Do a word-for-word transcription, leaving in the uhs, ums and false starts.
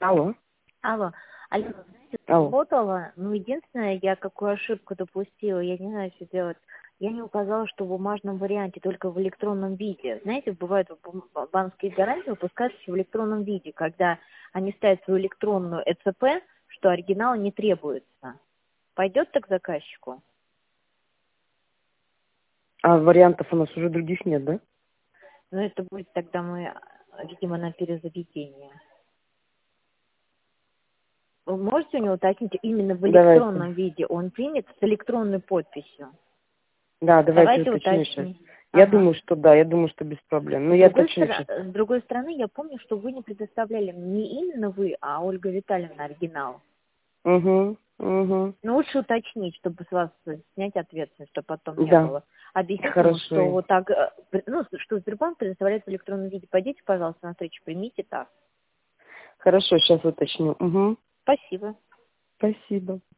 Алло. Алло, Алена, знаете, Алло. сработало, ну, единственное, я какую ошибку допустила, я не знаю, что делать. Я не указала, что в бумажном варианте, только в электронном виде. Знаете, бывает, бум- банковские гарантии выпускаются в электронном виде, когда они ставят свою электронную ЭЦП, что оригинал не требуется. Пойдет так заказчику? А вариантов у нас уже других нет, да? Но это будет тогда мы, видимо, на перезаведение. Вы можете у него уточнить именно в Давайте. электронном виде? Он примет с электронной подписью. Да, давайте Давайте уточню сейчас. уточним. Я Ага. думаю, что да, я думаю, что без проблем. Но С я другой, уточню стороны, сейчас. с другой стороны, я помню, что вы не предоставляли не именно вы, а Ольга Витальевна оригинал. Угу, угу. Но лучше уточнить, чтобы с вас снять ответственность, чтобы потом не Да, было. Объяснить ему, что хорошо. вот так, э, ну, что Сбербанк предоставляет в электронном виде. Пойдите, пожалуйста, на встречу, примите так. Хорошо, сейчас уточню. Угу. Спасибо. Спасибо.